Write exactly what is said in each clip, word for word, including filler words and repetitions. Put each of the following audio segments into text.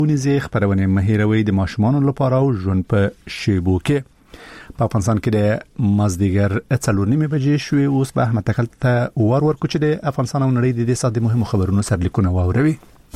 ونیزه خبرونه مهیروي د ماشومان لپاره او ژوند په شیبو کې په افغانستان کې د مازدیګر څلور نیمه بجې شوې. اوس به احمد تکل ته ور ور کوچ د افغانستان او نړۍ د دې ساده مهمو خبرونو سرلیکونه واوروي.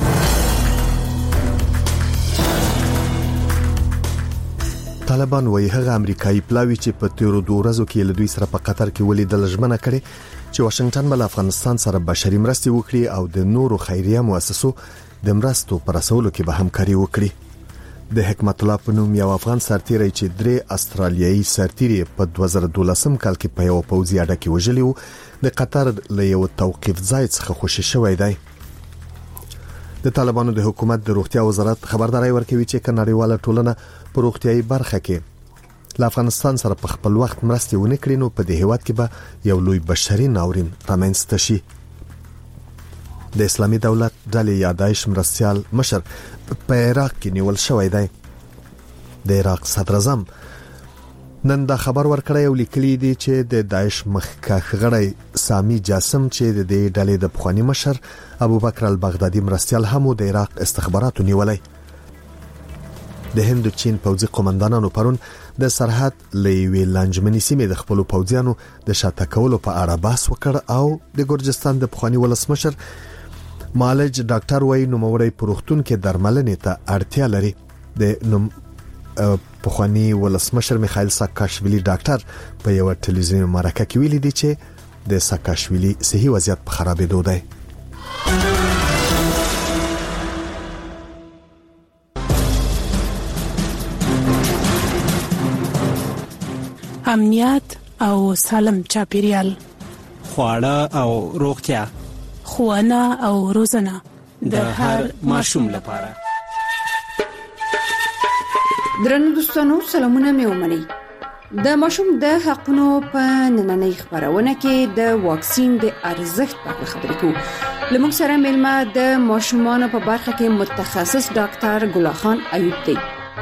طالبان وایي هغه امریکایي پلاوی چې په تیرو دوه ورځو کې له دوی سره په قطر کې ولیدل ژمنه کړې چې واشنگټن بل افغانستان سره بشري مرستې وکړي او د نورو خیریه مؤسسو د مرستو پر رسولو کې به همکاري وکړي. د حکمت الله په نوم یو افغان سرتیری چې درې استرالیایي سرتیري په دوه زره دولسم کال کې په یو پوځي اډه کې وژلي وو د قطر له یو توقيف ځای څخه خوشی شوی دی. د طالبانو د حکومت د روغتیا وزارت خبرداري ورکوي چې کناړیواله ټولنه په روغتیايي برخه کې له افغانستان سره په خپل وخت مرستې ونه کړي نو په دې هیواد کې به یو لوی بشري ناورین رامنځته شي. د اسلامي دولت ډلې یا داعش مرستيال مشر په عراق کې نیول شوی دی. د عراق صدر اعظم نن دا خبر ورکړی او لیکلی دی چې د داعش مخکښ غړی سامي جاسم چې د دې ډلې د پخوانی مشر ابوبکر البغدادي مرستيال هم د عراق استخباراتو نیولای. د هند چین پوځي قومندانانو پرون د سرحد لوي لانجمني سیمې د خپل پوځیانو د شاته کولو په اړه بحث وکړ او د ګورجستان د پخوانی ولسمشر مالج ډاکټر وای نو موري پروختون کې درملنې ته اړتیا لري. د نوم پخوانی ولسمشر میخائیل ساکاشویلی ډاکټر په یو ټلویزیوني مرکه کې ویلي دی چې د ساکاشویلی صحي وضعیت په خرابېدو دی. امنیت او سالم چاپیریال، خواړه او روغتیا، ښوونه او روزنه د هر ماشوم لپاره. درنو دوستانو سلامونه مې ومنئ. د ماشوم د حقونو په نننۍ خبرونه کې د واکسین د ارزښت په اړه خبرې کوو. لمونږ سره مېلمه د ماشومانو په برخه کې متخصص ډاکټر ګل خان ایوب دی.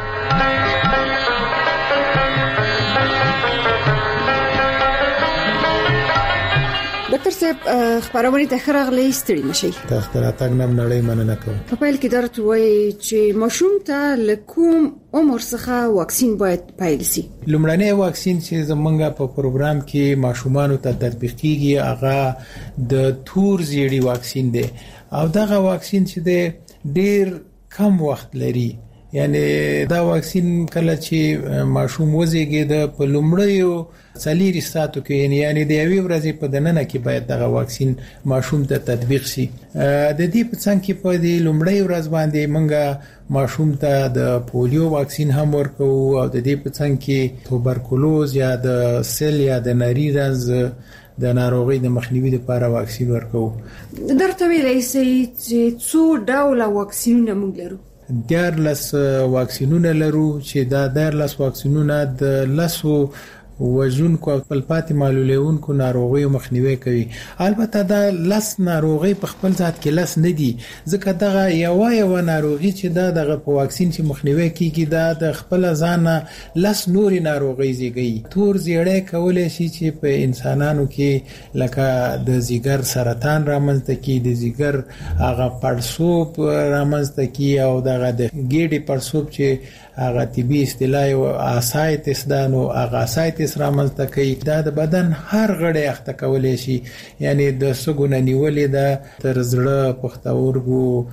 ډاکټر صاحب خبرونه ته خرغلې ستړي نشي. د اختراعاتګ نم نړۍ مننه کوم. په پیل کې درته وایي چې ماشوم ته لکوم عمر څخه واکسین باید پیل شي. لومړنی واکسین چې زمونږ په پروګرام کې ماشومانو ته تطبیق کیږي هغه د تور زیړی واکسین دی او دغه واکسین چې دی ډیر کم وخت لري. یعنی دا واکسین کله چې ماشوم وزیږي د په لومړیو څلور ساعتو کې یعنی د یوې ورځې په دننه کې باید دغه واکسین ماشوم ته تطبیق شي. د دې په څنګ کې په دې لومړی ورځ باندې موږ ماشوم ته د پولیو واکسین هم ورکوو او د دې په څنګ کې توبرکلوز یا د سل یا د نری رنځ د ناروغي د مخنیوي لپاره واکسین ورکوو. درته ویلای شئ چې څو ډول واکسینونه موږ لرو؟ دیارلس واکسینونه لرو چې دا دیارلس واکسینونه د لسو وژونکو او پلپاتې معلولونکو ناروغیو مخنیوي کوي. البته دا لس ناروغي په خپل ذات کې لس نه دي ځکه دغه یو یو ناروغي چې دا دغه په واکسین چې مخنیوي کیږي دا د خپل ځان لس نوري ناروغي زیږي. تور زیړی کولای شي چې په انسانانو کې لکه د زیګر سرطان رامنځته کی، د زیګر هغه پړسوب رامنځته کی او دغه د ګیډې پړسوب چې هغه طبي اصطلاح او اسایتس دانو هغه اسایتس رامنځته کوي. دا د بدن هر غړی اخته کولای شي یعنی د سګونه نیولې ده تر زړه پښتورګو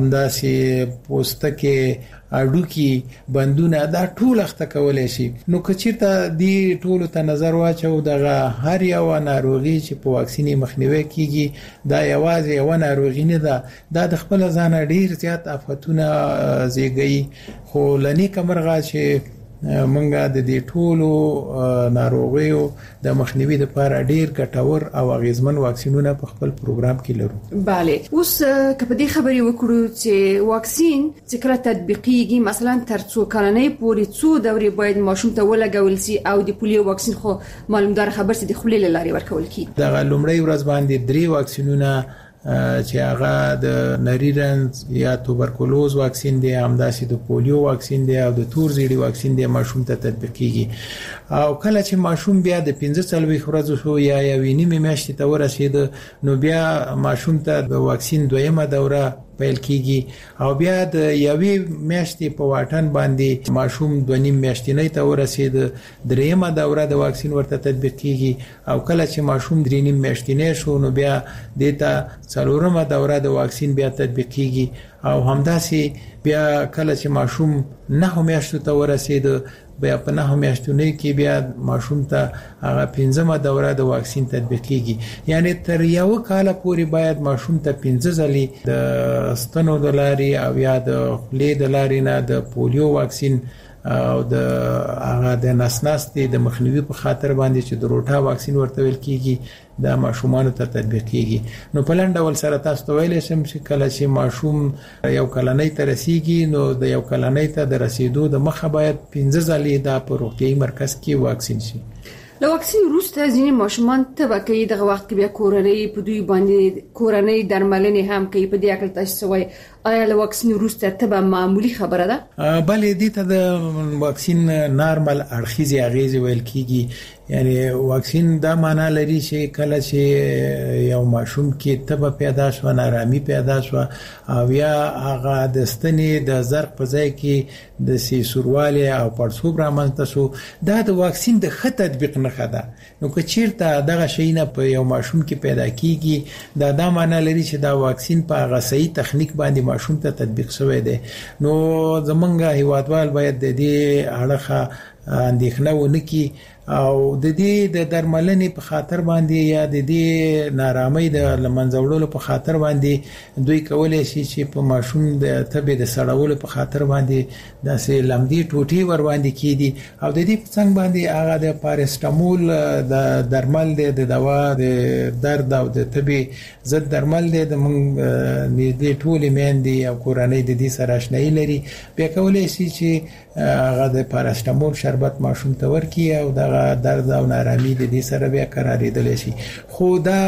همداسې پوستکي اډوکی بندونه دا ټول اخته کولای شي. نو کچیرته دی ټول ته نظر واچو دغه هر یو ناروغي چې په واکسینې مخنیوي کیږي دا یوازې یو ناروغي نه ده، دا د خپل ځان ډیر زیات آفتونه زیږي. خو لنی کمرغه چې منګه د دې ټولو ناروغیو د مخنیوي لپاره ډیر ګټور او اغیزمن واکسینونه په خپل پروګرام کې لرو. bale اوس کله دې خبرې وکړو چې واکسین چې کله تطبیقیږي مثلا تر څو کلنۍ پورې څو دورې باید ماشوم ته ولګول شي او د پولیو واکسین خو معلومدار خبر چې د خولې لارې ورکول کی. دا لومړی ورځ باندې درې واکسینونه چې هغه د نری رنځ یا توبرکلوز واکسین دی، همداسې د پولیو واکسین دی او د تور زیړي واکسین دی ماشوم ته تطبیق کیږي. او کله چې ماشوم بیا د پنځه څلوېښت ورځې شو یا یوې نیمې میاشتې ته ورسېد نو بیا ماشوم ته د واکسین دویمه دوره پیل کیږي او بیا د یوې میاشتې په واټن باندې ماشوم دوه نیم میاشتې ته ورسید دریمه دوره د واکسین ورته تطبیق کیږي او کله چې ماشوم درې نیم میاشتې شو نو بیا دته څلورمه دوره د واکسین بیا تطبیق کیږي او همداسې بیا کله چې ماشوم نه میاشتو ته ورسید بیا په نه میاشتونه کې بیا ماشوم ته هغه پنځمه دوره د واکسین تطبیق کیږي یعنی تر یو کال پورې باید ماشوم ته پنځه ځلې د ستنو د لارې او یا د خولې د لارې نه د پولیو واکسین او د هغه د نسناستي د مخنیوي په خاطر باندې چې د روټا واکسین ورته ویل کیږي د ماشومان ته تطبیق کیږي نو په لاندې ول سره تاسو ته ویل شم چې کله چې ماشوم یو کلنۍ ته رسیږي نو د یو کلنۍ ته د رسیدو د مخه باید پنځه ځلې د روغتيایي مرکز کې واکسین شي له واکسین وروسته ځینې ماشومان تبه کوي دغه وخت کې بیا کورنۍ په دوی باندې کورنۍ درملنې هم کوي په دې اړه تاسو وایي آیا له واکسین وروسته تبه معمولی خبره ده بلې دې ته د واکسین نارمل اړخیزي اغیزې ویل کیږي یعنی واکسین دا معنا لري چې کله چې یو ماشوم کې تبه پیدا شو نارامي پیدا شو او یا هغه د ستنې د زرق په ځای کې د سیسورواله او پړسوب رامنځته شو دا د واکسین د خط تطبیق نه خده نو که چیرته دغه شی نه په یو ماشوم کې پیدا کیږي دا دا معنا لري چې دا واکسین په هغه صحیح تخنیک باندې ماشوم ته تطبیق شوی دی نو زمونږ هیوادوال باید د دې اړه اندېښنه ونه کړي او د دې د درملنې په خاطر باندې یا د دې نارامۍ د لمنځوړلو په خاطر باندې دوی کولای شي چې په ماشوم د تبه د سړولو په خاطر باندې داسې لمدي ټوټي ور باندې کیدي او د دې څنګه باندې هغه د پاراسټامول د درمل د دوا د درد او د تبه ضد درمل د موږ د ټولې میندې او کورنۍ د دې سره آشنایي لري بیا کولای شي چې هغه د پاراسټامول شربت ماشوم ته ورکي او د درد او نارامي د دې سره بیا قراریدل شي خو دا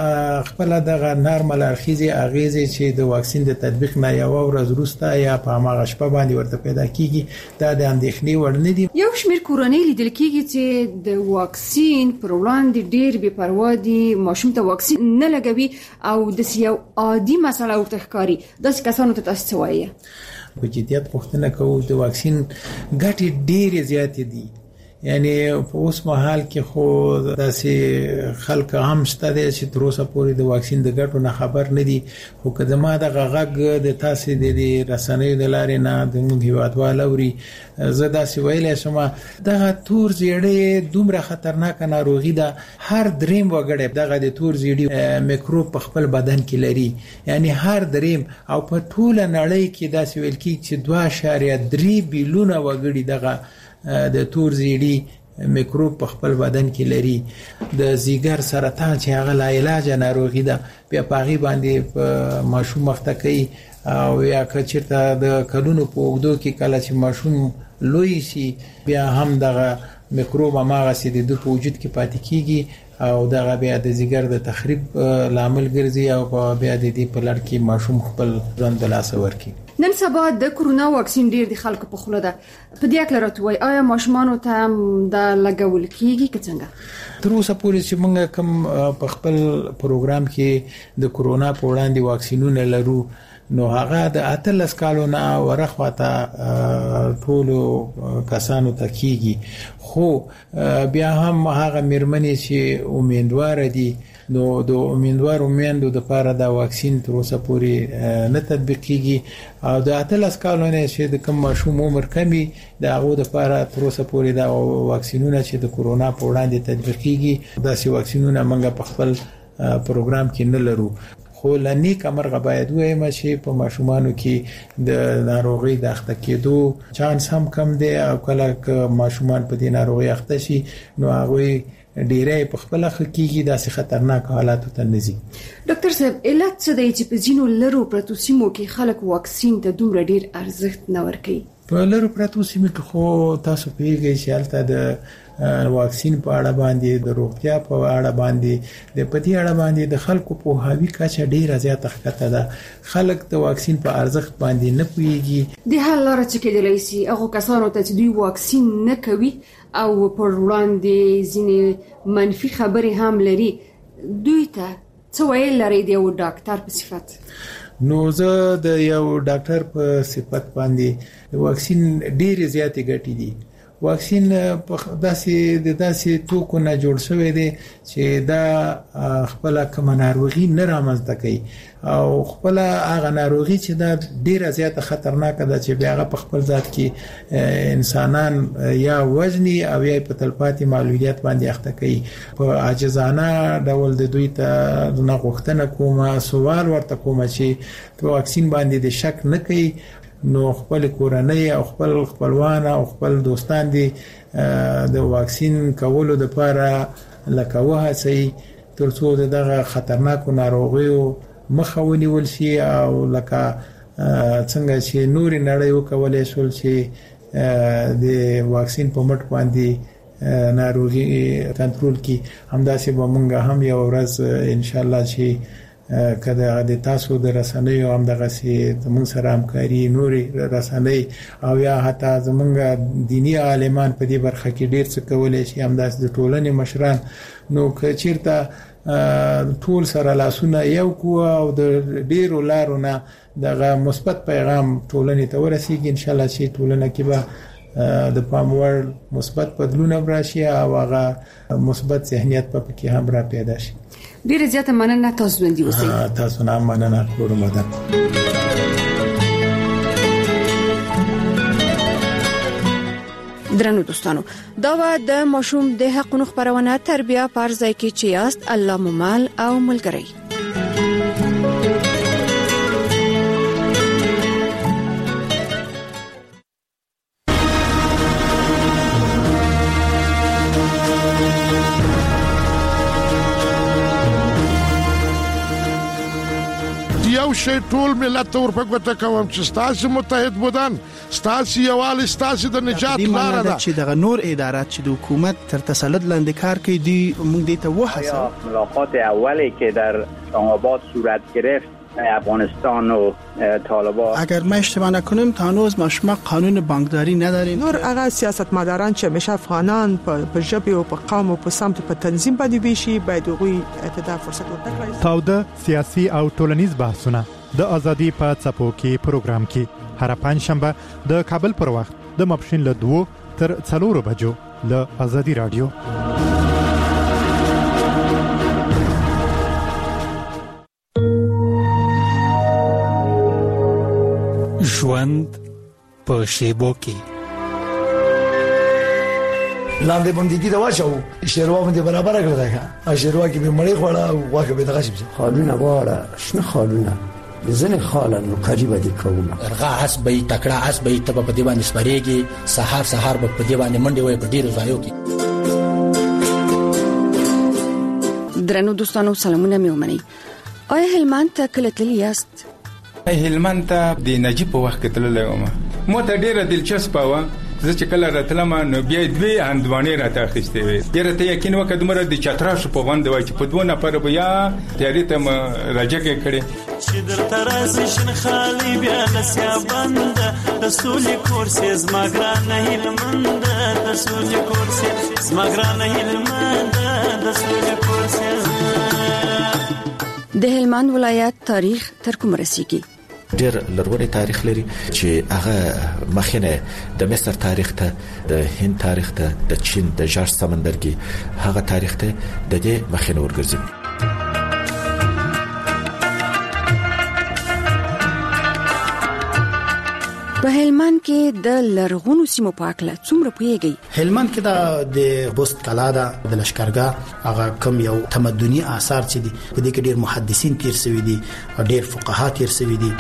خپل د نارمل اخیزي اغیزه چې د واکسین د تطبیق نه یو ورځ وروسته یا په هغه شپه باندې ورته پیدا کیږي دا د اندېښنې وړ نه دي یو شمېر کورنۍ لیدل کیږي چې د واکسین پر وړاندې ډېر بې پروا دي ماشوم ته واکسین نه لګوي او د یو عادي مسله ورته ښکاري داسې کسانو ته تاسو وایي په جديت پوښتنه کوو د واکسین ګټې ډېرې زیاتې دي یعنی په اوس مهال کې خو داسې خلک هم شته چې تر اوسه پورې د واکسین د ګټو نه خبر نه دي خو که زما د غږ د تاسو د رسنیو د لارې نه د موږ هیوادوال اوري زه داسې ویلی شم دغه تور زیړی دومره خطرناکه ناروغي ده هر دریم وګړی دغه د تور زیړي میکروب په خپل بدن کې لري یعنی هر دریم او په ټوله نړۍ کې داسې ویل کېږي چې دوه اعشاریه درې بیلیونه وګړي دغه د تور زیړي میکروب په خپل بدن کې لري د زیګر سرطان چې هغه لا علاج ناروغي ده بیا پاغي باندې ماشوم مخته کوي او یا کچرته د کلونو په وګدو کې کله چې ماشوم لوی شي بیا هم دغه میکروب هغه سي د وجود کې پاتې کیږي او دغه بیا د زیګر د تخریب لامل ګرځي او بیا د دې په لړ کې ماشوم خپل ژوند د لاس ورکړي نن سبا د کورونا واکسین ډیر د خلکو په خوله ده په دې اړه راټوي آیا ماشومان ته د لګول کیږي که څنګه تر اوسه پورې چې موږ کوم په خپل پروګرام کې د کورونا په وړاندې واکسینونه لرو نو هغه د اتلس کالو نه ورخواته ټولو کسانو ته کیږي خو بیا هم هغه مرمنې چې امیدوار دي نو د امیدوار امیندو د لپاره دا واکسین تر اوسه پورې نه تطبیق کیږي او د اتلس کالو نه چې د کوم ماشوم عمر کمی د هغه د لپاره تر اوسه پورې دا واکسینونه چې د کورونا په وړاندې تطبیق کیږي دا سي واکسینونه موږ په خپل پروګرام کې نه لرو خو لنی کمرغه باید وایم چې په ماشومانو کې د ناروغي د اخته کېدو چانس هم کم دی او کله ماشومان په دې ناروغي اخته شي نو هغه ډیره په خپل حقیقي داسې خطرناک حالات ته نزي ډاکټر صاحب علت څه دی چې په ځینو لرو پرتو سیمو کې خلک واکسین ته دومره ډیر ارزښت نه ورکوي په لرو پرتو سیمو کې خو تاسو پیږئ چې هلته د واکسین په اړه باندې د روغتیا په اړه باندې د پتی اړه باندې د خلکو په هاوی کچه ډیره زیاته ښکته ده خلک د واکسین په ارزښت باندې نه پوهیږي د حل لاره چې کېدلی شي هغه کسانو ته چې دوی واکسین نه کوي او پر وړاندې ځینې منفي خبرې هم لري دوی ته څه ویل لري د یو ډاکټر په صفت نو زه د یو ډاکټر په صفت باندې واکسین ډېر زیاتې ګټې دي. واکسین په داسې د داسې توکو نه جوړ شوی دی چې دا خپل کوم ناروغي نه رامنځته کوي او خپل هغه ناروغي چې دا ډیره زیاته خطرناکه ده چې بیا په خپل ذات کې انسانان یا وزني او یا په تلپاتې معلولیت باندې اخته کوي. په عاجزانه ډول د دوی ته نه غوښتنه کومه سوال ورته کومه چې په واکسین باندې د شک نه کوي نو خپل کورنۍ او خپل خپلوان او خپل دوستان دي د واکسین کولو لپاره لکه وهڅي ترڅو دغه خطرناکو ناروغیو مخه ونیول شي او لکه څنګه چې نوري نړۍ وکولای شول چې د واکسین په مټ باندې ناروغي کنټرول کی. همداسې به مونږ هم یو ورځ ان شاء الله چې کله د تاسو د رسنیو هم دغه سي زموږ سره همکاري نوري رسنۍ او یا حتی زموږ دینی عالمان په دې برخه کې ډیر څه کولای شي. همداسې د ټولنې مشران نو که چیرته ټول سره لاسونه یو کو او د ډیرو لارو نه دغه مثبت پیغام ټولنې ته ورسیږي ان شاء الله چې ټولنه کې به د پاموړ مثبت بدلون راشي او هغه مثبت ذهنیت په کې هم را پیدا شي. ډیره زیاته مننه تاسو باندې اوسئ. تاسو نه مننه ټول مدد. درنو دوستانو دا و د ماشوم د حقوقو خبرونه تربیه پر ځای کې چې یاست الله ممال او ملګری. یو شی ټول ملت ته ورپکوته کوم چې ستاسو متحد بودن ستاسو یوال ستاسو د نجات لاره ده چې دغه نور ادارات چې د حکومت تر تسلط لاندې کار کوي دی موږ دې ته وحسه. ملاقات اولی که در اسلام آباد صورت گرفت افغانستان و طالبان اگر ما اشتباه نکنم تا هنوز ما شما قانون بانکداری نداریم. نور هغه سیاستمداران چې همیشه افغانان په ژبه او په قوم او په سمت په تنظیم باندې بيشي باید غوي اعتدال فرصت ورکړي. تاوده سیاسي او ټولنیز بحثونه د ازادي په څپو کې پروګرام کې هر پنځ شنبه د کابل پر وخت د ماپښین له دوه تر څلورو بجو له ازادي رادیو. ژوند په شیبو کې لاندې باندې دي دا واچو شیروا باندې برابر کړل دا شیروا کې به مړی خوړه او واکه به دغه شي خالونه واړه شنه خالونه ځنه خالن نو قریبه دي کومه ارغا اس به تکړه اس به تب په دی باندې سپریږي سحر سحر په دی باندې منډي وای په ډیرو ځایو کې. درنو دوستانو سلامونه مې ومني. آیا هلمند ته کله تللی یاست؟ هلمند ته د نجیب په وخت کې تللی وم. مو ته ډیره دلچسپه و. زه چې کله راتلم نو بیا دوی اندوانې راته اخیستې وې. ډیره ته یقین وکړ دومره د چتراش په باندې وای چې په دوه نفر بیا تیاری ته راځکه کړي چې در ترازی شن خالی بیا لسیا بند د سولې کورسې زماګران نه هلمند د سولې کورسې زماګران نه هلمند د سولې کورسې. د هلمند ولایت تاریخ تر کوم رسیږي؟ ډېر لرغونی تاریخ لري چې هغه مخینه د مصر تاریخ ته د هند تاریخ ته د چین د جارج سمندرګي هغه تاریخ ته د دې مخینه ورګرځي. په هلمند کې د لرغونو سیمو په اړه څومره پوهیږئ؟ هلمند کې د بوست کلا د لشکرګاه هغه کم یو تمدني آثار چې دي په دې کې ډېر محدثین تیر شوي دي او ډېر فقها تیر شوي دي.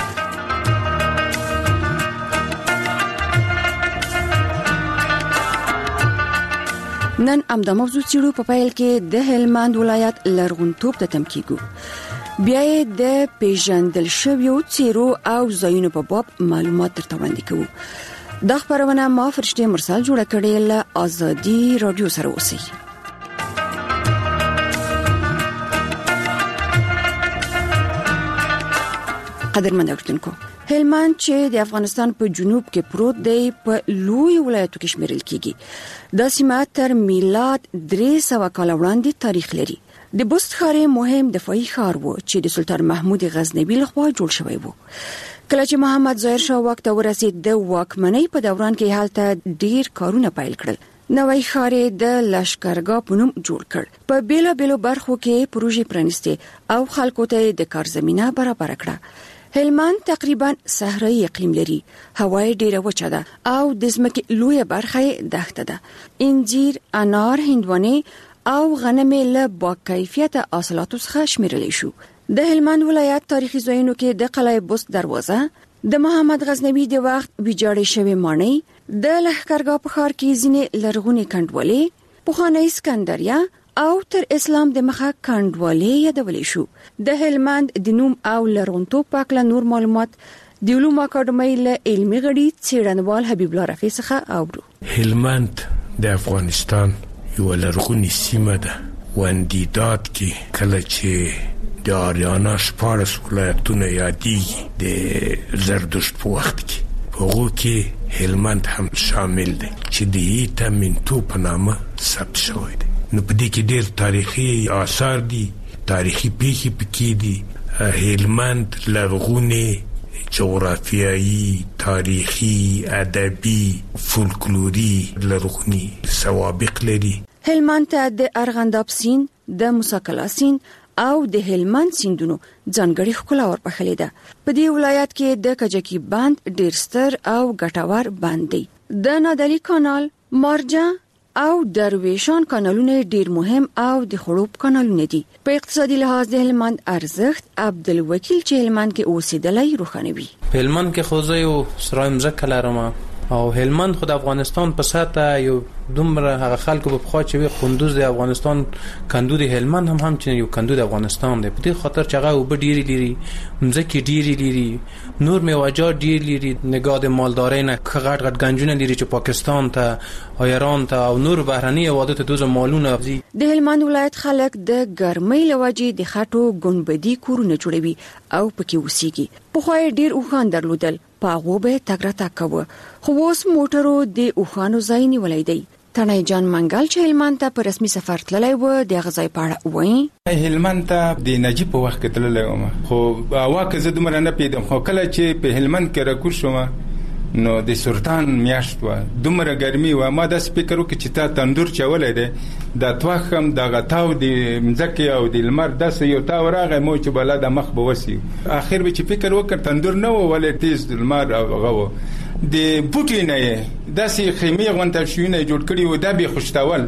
نن امدا موضوع چیرو په پیل کې د هلمند ولایت لرغونتوب ته تم کیږو. بیا د پیژندل شویو چیرو او ځایونو په باب معلومات درته وړاندې کوو. دا خبرونه ما فرشته مرسل جوړه کړې له ازادي رادیو سره اوسئ. قدرمن اوریدونکو، هلمند چې د افغانستان په جنوب کې پروت دی په لوی ولایتو کې شمیرل کیږي. دا سیمه تر میلاد درې سوه کال وړاندې تاریخ لري. د بست ښار مهم دفاعي ښار و چې د سلطان محمود غزنوي لخوا جوړ شوی و. کله چې محمد ظاهر شاه واک ته ورسید د واکمنۍ په دوران کې هلته ډیر کارونه پیل کړل. نوی ښار د لشکرګاه په نوم جوړ کړ. په بیلا بیلو برخو کې پروژې پرانیستې او خلکو ته د کار زمينه برابر کړه. هلمند تقریبا صحرایي اقلیم لري. هوا ډیره وچه ده او د ځمکې لویه برخه دښته ده. انجیر، انار، هندوانه او غنم له باکیفیت حاصلاتو څخه شمیرل شو. د هلمند ولایت تاریخي ځایونو کې د قلعه بست دروازه، د محمد غزنوي د وخت ویجاړې شوی ماڼۍ، د لښکرګاه په ښار کې ځینې لرغونې کنډوالې، پخوانی اسکندریه او تر اسلام د مخه کنډوالې یادولې شو. د هلمند د نوم او لرغونتوب په اړه نور معلومات د علوم اکاډمۍ له علمي غړي څېړنوال حبیب الله رفیع څخه اورو. هلمند د افغانستان یو لرغونی سیمه ده. وندیداد کې کله چې د آریانا شپاړس ولایتونه یادېږي د زردشت په وخت کې، په هغو کې هلمند هم شامل دی چې د هیته منتو په نامه ثبت شوی دی. نو په دې کې ډېر تاریخي آثار دي، تاریخي پیښې پکې دي. هلمند لرغونې جغرافیایي، تاریخي، ادبي، فولکلوري لرغوني سوابق لري. هلمند ته د ارغنداب سیند، د موسی کلا سیند او د هلمند سیندونو ځانګړي ښکلا ورپخلې ده. په دې ولایت کې د کجکی بند ډېر ستر او ګټور بند دی. د نادعلي کانال، مارجه او درویشان کانالونه ډېر مهم او د خړوب کانالونه دي. په اقتصادي لحاظ د هلمند ارزښت عبدالوکیل چې هلمند کې اوسېدلی روښانوي. په هلمند کې خو زه یو سرایم ځکه لرم او هلمند خو د افغانستان په ساته یو دومره هغه خلکو په خوا چې وي قندوز د افغانستان کندو د هلمند هم هم چې یو کندو د افغانستان دی. په دې خاطر چې هغه وب ډیری لري، مځکې ډیری لري، نور میوه‌جات ډیر لري، نگاه د مالدارۍ نه غټ غټ گنجونه لري چې پاکستان ته، ایران ته او نور بهرني هیوادو ته دوزه مالونه دي. د هلمند ولایت خلک د ګرمۍ لوجې د خټو ګنبدي کورونه جوړوي او پکې اوسېږي. په خو ډیر اوخان درلودل، پاغو به تګ راتګ کوه، خو اوس موټرو د اوخانو ځای نیولی دی. تنای جان منګل چې هلمند ته په رسمي سفر تللی و د هغه ځای په اړه وایي. هلمند ته د نجیب په وخت کې تللی وم، خو هوا که زه دومره نه پوهېدم، خو کله چې په هلمند کې راکوز شوم نو د سرطان میاشت وه، دومره ګرمي وه. ما داسې فکر وکړ چې تا تندور چولی دی، دا توخ هم دغه تاو د مځکې او د لمر داسې یو تاو راغی مو چې بلا د مخ به وسي. اخر به چې فکر وکړ تندور نه و ولې تیز لمر او هغه و. د بوټي نه یې داسې خیمې غونته شوونه جوړ کړي و، دا به خوشتول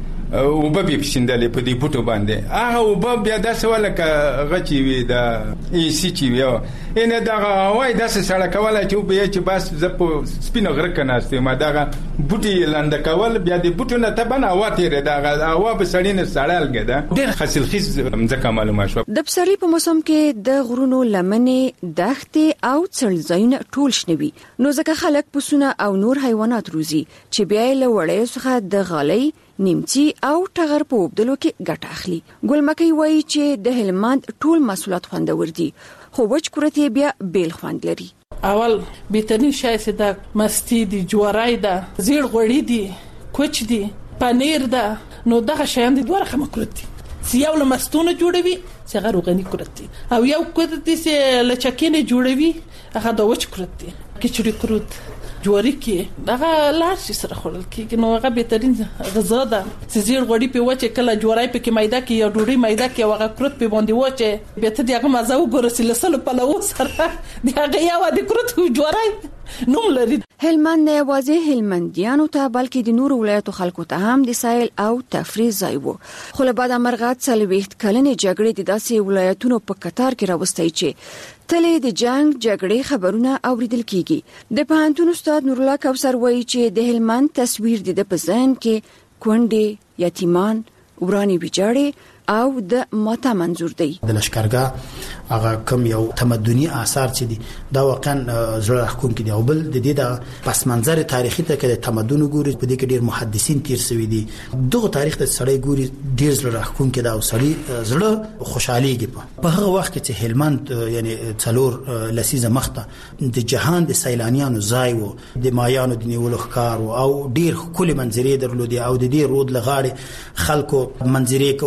اوبه به پسندلې په دې بوټو باندې. هغه اوبه بیا داسې وه لکه هغه چې وي د ایسي چې وي، یعنې دغه هوا یې داسې سړه کوله چې وبه چې بس زه په سپینه غره کې ناست یم، دغه بوټي یې لنده کول، بیا د بوټو نه طبعا هوا تېرېده، هغه هوا به سړي نه سړه لګېده. ډېر حاصلخیز مځکه معلومه شوه. د پسرلي په موسم کې د غرونو لمنې، دښتې او څړځایونه ټول شنه وي، نو ځکه خلک پسونه او نور حیوانات روزي چې بیا یې له وړیو څخه د غالۍ، نیمڅي او ټغر په وبدلو کې ګټه اخلي. ګلمکۍ وایي چې د هلمند ټول محصولات خوندور دي، خو وچ کورت یې بیا بیل خوند لري. اول بهترین شای چې د مستی دي، جوارای ده، زیړ غوړي دي، کوچ دي، پنیر ده. نو دغه شیان د دوه رقمه کورت دي، چې یو له مستونه جوړوي چې هغه روغني کورت دي، او یو کورت دي چې له چکینې جوړوي هغه د وچ کورت دي. کچړي کورت جواری کې دغه لار چې سره خورل کېږي، نو هغه بهترین غذا ده. چې زیړ غوړي په وچه کله جواری په کې میده کې یا ډوډۍ میده کې هغه کورت په باندې وچه به ته دغه مزه وګورې چې لسل په لو سره دغه یو د کورت جواری نوم لري. هلمند نه یوازې هلمندیانو ته بلکې د نورو ولایتو خلکو ته هم د سایل او تفریح ځای و. خو له بعده مرغات څلوېښت کلنې جګړې د داسې ولایتونو په قطار کې راوستی چې تلې د جنگ جګړې خبرونه اوریدل کیږي. د پوهنتون استاد نورالله کوثر وایي چې د هلمند تصویر د په ذهن کې کونډې، یتیمان، ورانی ویجاړې او د ماته منظور دی. د لشکرګاه هغه کم یو تمدني آثار چې دي دا واقعا زړه راښکونکي دي، او بل د دې د پس منظر تاریخي ته کې د تمدن ګوري، په دې کې ډېر محدثین تیر شوي دي. دغه تاریخ ته سړی ګوري ډېر زړه راښکونکي ده او سړی زړه خوشحاليږي. په هغه وخت کې چې هلمند یعنی څلور لسیزه مخته د جهان د سیلانیانو ځای و، د مایانو د نیولو ښکار او ډېر ښکلې منظرې درلودې، او د دې رود لغاړې خلکو منظرې کولې، میلې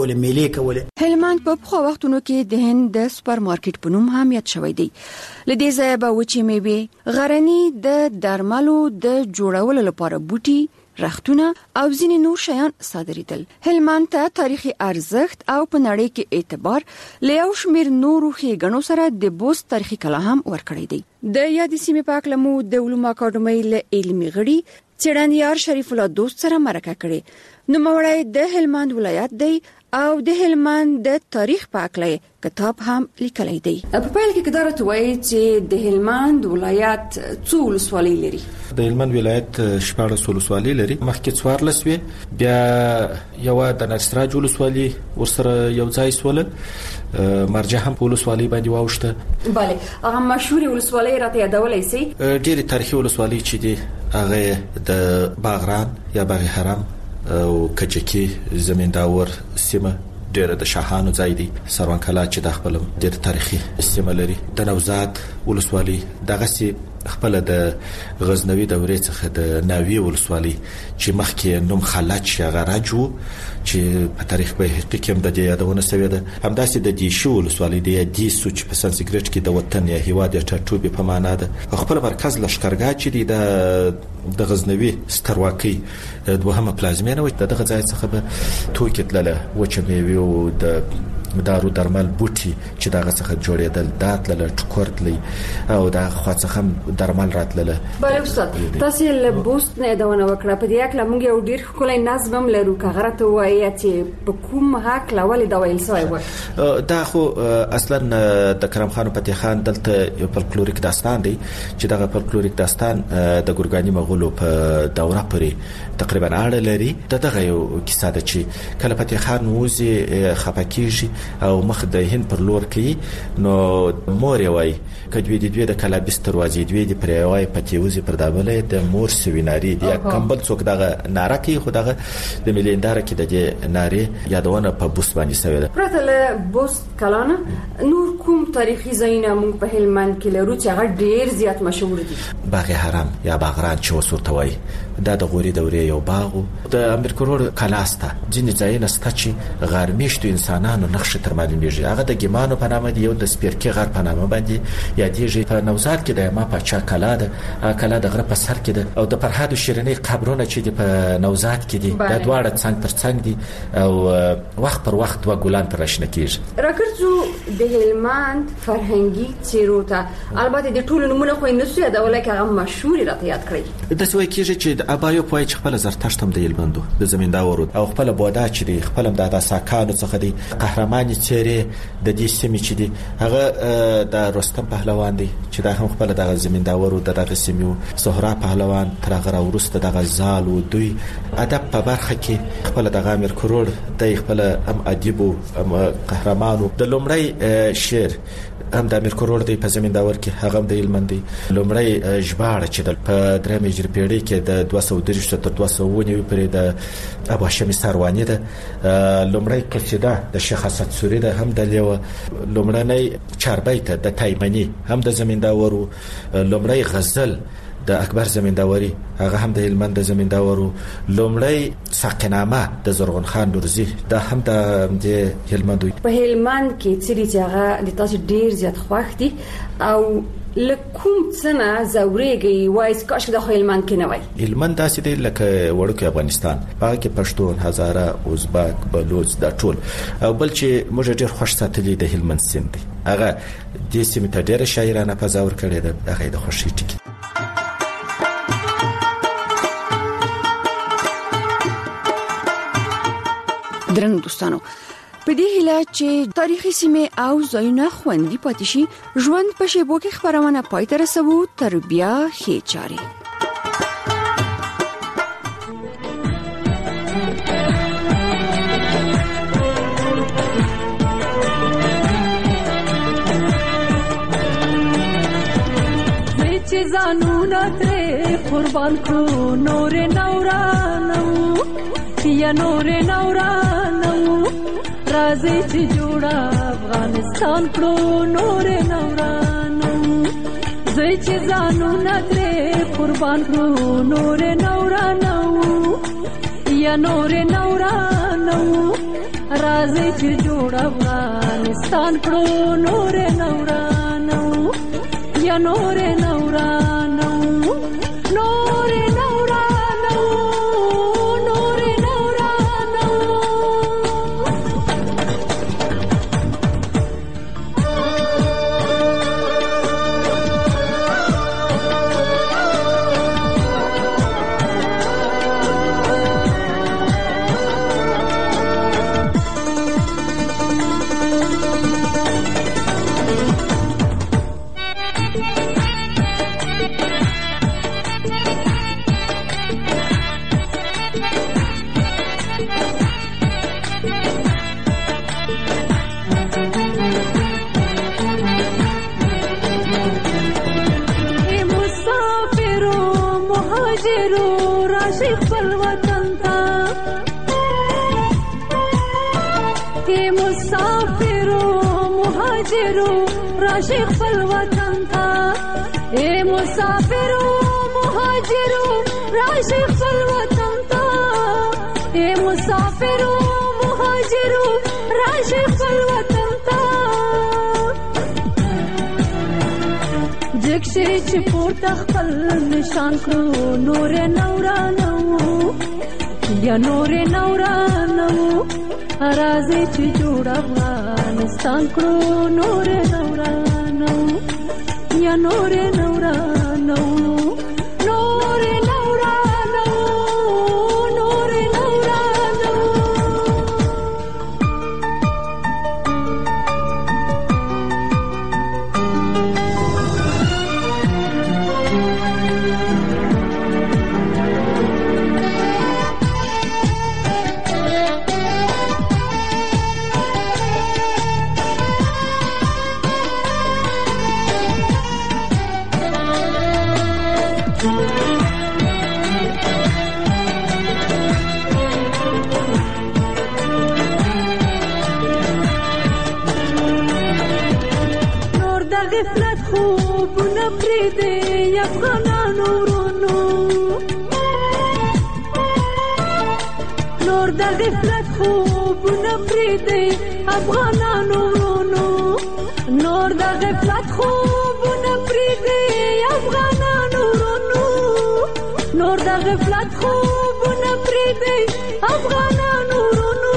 حملې کولې. هلمند په پخوا وختونو کې د هند د سپر مارکیټ په نوم هم یاد شوی دی. لدې ځای به وچې میوې، غرنی د درملو د جوړولو لپاره بوټي، رختونه او ځینې نور شیان صادریدل. هلمند ته تاریخي ارزښت او په نړۍ کې اعتبار له یو شمېر نورو ښېګڼو سره د بوست تاریخي کلا هم ورکړی دی. د یادې سیمې په هکله مو د علومو اکاډمۍ له علمي غړي څېړنیار شریف الله دوست سره مرکه کړې. نوموړی د هلمند ولایت دی او د هلمند د تاریخ په اړه کتاب هم لیکلی دی. په پیل کې کدار ته وایي چې د هلمند ولایت څو ولسوالۍ لري؟ د هلمند ولایت شپږ ولسوالۍ لري. مخکې څوارلس وې، بیا یو د نرسراج ولسوالۍ ورسره یو ځای سول، مرجع هم په ولسوالۍ باندې واوښته. bale هغه مشهور ولسوالۍ راته یادولای سي؟ ډېری تاریخي ولسوالۍ چې دي هغه د باغران یا باغ حرم او کجکی زمینداور سیمه ډېر د شاهانو ځای دی. سروان کلا چې د خپل ډېر تاریخي سیمه لري. د نوزاد ولسوالۍ دغه سي خپل د غزنوي دورې څخه د ناوی ولسوالۍ چې مخکې نوم خلج غراجو چې په تاریخ به حقیقت هم د دې یادونه شوې ده. همداسې د دیشو ولسوالۍ د دی سوچ په سانسکریټ کې د وطن یا هیواد یا ټاټوبې په معنا ده. خپل مرکز لشکرګاه چې دی د د غزنوي سترواکۍ دوهمه پلازمینه و. دغه ځای څخه به توکي تلله وچه میوې او د دارو درمل بوټي چې دغه څخه جوړېدل، داتله ټکور تلی او د خاصه درمل راتله. بله استاد، تاسو له بوست نه دونه وکړه. په دې اړه موږ یو ډیر ښکلی نظم هم لرو. کغره ته وایي چې په کوم حق لول دا ویل سوی و؟ دا خو اصلا د کرم خان فتح خان دلته یو فولکلوریک داستان دی چې دغه فولکلوریک داستان د ګورګاني مغولو په دوره پورې تقریبا اړه لري. دغه یو کیسه ده چې کله فتح خان موزي خپکیږي او مخ د هند پر لور کوي، نو مور یې وای کډوی د دوی د کلابس دروازې دوی د پرې وای پتیوزي پر دابلې د مور سویناری دی کمبل څوک دغه ناره کوي. خو دغه د ملیندار کې د دې ناره یادونه په بوست باندې سوي ده. پرته له بوست کلانه نور کوم تاریخي ځایونه موږ په هلمند کې لرو چې هغه ډیر زیات مشهور دي؟ باغ حرم یا باغران چې وسورته وای دا د غوري دورې یو باغ د امیر کروړ کلاسته ځینې ځایونه سته چې غرمېشتو انسانانو نقش تر معلومیږي. هغه د ګیمانو په نامه دی، یو د سپیرکی غر په نامه باندې یادېږي. په نوزاد کې د ما پاچا کلا ده، کلا د غره په سر کې ده، او د فرهاد شیرینی قبرونه چې د په نوزاد کې دي د دواړه څنګ تر څنګ دي او وخت پر وخت وا ګلان پر راشنه کیږي. راکړو د هلمند فرهنګي چیروته البته د ټولو نمونه خو نه سوی دا ولکه هغه مشهور راته یاد کړی. د سوي کېږي چې ابایو پوي چې خپل زرتشت هم د هلمندو د زمینداورو او خپل بودا چې دی خپل د ساکانو څخه دی قهرماني چیرې د دې سیمې چې دی هغه د رستم پهلوان دی چې دا هم خپل د زمینداورو دغه سیمو زهرا پهلوان تر هغه ورسته د غزال او دوی ادب په برخه کې خپل د امیر کروړ د خپل ام ادیبو ام قهرمانو د لومړی شعر هم د امیر کروړ دی په زمینداور کې هغه د هلمندي لومړی ژباړه چې په درېمه هجري پیړۍ کې د دوه سوه درې تر دوه سوه و نوي پورې د ابو هاشم سارواني ده. لومړی قصیده د شیخ حسن سوري ده هم د لیوه. لومړنۍ چاربیته د تایمنی هم د زمینداورو. لومړی غزل د اکبر زمینداوري هغه هم د هلمند د زمینداورو. لومړی ساقنامه د زرغون خان نورزي دا هم د هلمند. په هلمند کې چې هغه د تاسو ډیر زیات خوښ دي او لکوم څنګه زوريږي وایس کاش د هلمند کې نه وای؟ هلمند داسې دی لکه وړوکی افغانستان، هغه کې پښتون، هزاره، ازبک، بلوچ دا ټول. او بل چې موږ ډیر خوښ ساتلی د هلمند سیند دی، هغه د سیمې ته ډیره شاعرانه فضا ورکړې ده. هغه د خوښۍ ټکی. درنو دوستانو، په دې هیله چې تاریخي سیمې او ځایونه خوندي پاتې شي، ژوند په شیبو کې خبرونه پای ته رسوو. تر بیا ښې چارې. چې ځانونه ترې قربان کړو نور نورانو یا نور نورانو راځي چې جوړه افغانستان کړو نور نورانو زه چې ځانونه ترې قربان کړو نور نورانو یا نور نورانو راځي چې جوړ افغانستان کړو نور نورانو یا نور نورانو نور نورانو نور نورانو راشي خپل وطن ته اے مسافرو مهاجرو راشي خپل وطن ته اے مسافرو مهاجرو راشي خپل وطن ته جکشي چې پورته خپل نشان کړو نور نورانو یا نور نورانو راځي چې جوړ افغانستان کړو نور نورانو یا نور نورانو نور نورانو نور نورانو غفلت خوبونه پرېږدي افغانانو ورونو نور د غفلت خوبونه پرېږدي افغانانو ورونو نور د غفلت خوبونه پرېږدي افغانانو ورونو نور د غفلت خوبونه پرېږدي افغانانو ورونو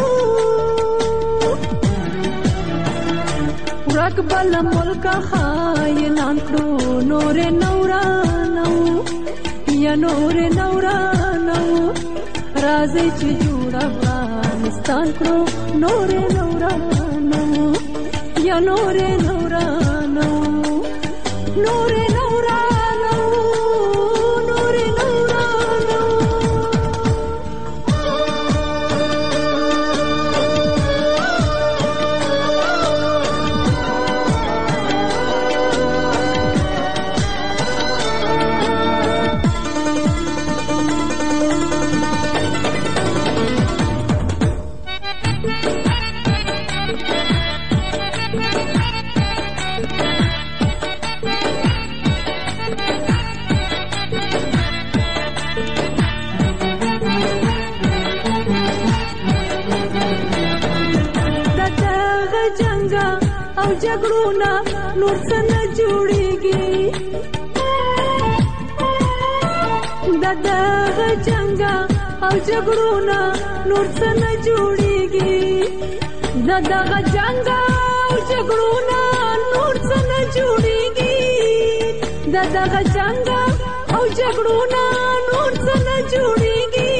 ورک بل ملک خاینان کړو نور نورانو یا نور نورانو راځي چې جوړ افغانستان کړو نور نورانو یا نور نورانو نور نورانو نور نورانو او جګړونه نور څه نه جوړېږي د دغه جنګه او جګړونه نور څه نه جوړېږي د دغه جنګه او جګړونه نور څه نه جوړېږي د دغه جنګه او جګړونه نور څه نه جوړېږي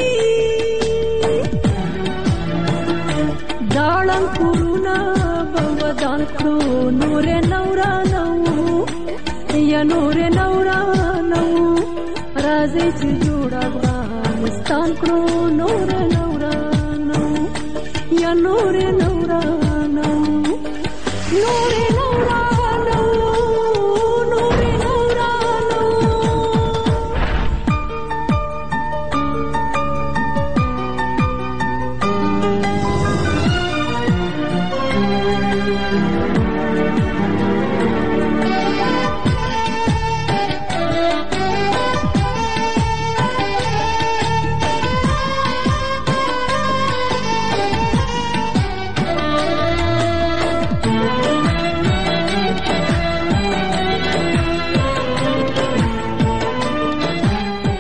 داړم کورونه ودان کړو نور نورانو یا نور نورانو راځي چې جوړ افغانستان کړو نور نورانو یا نور نورانو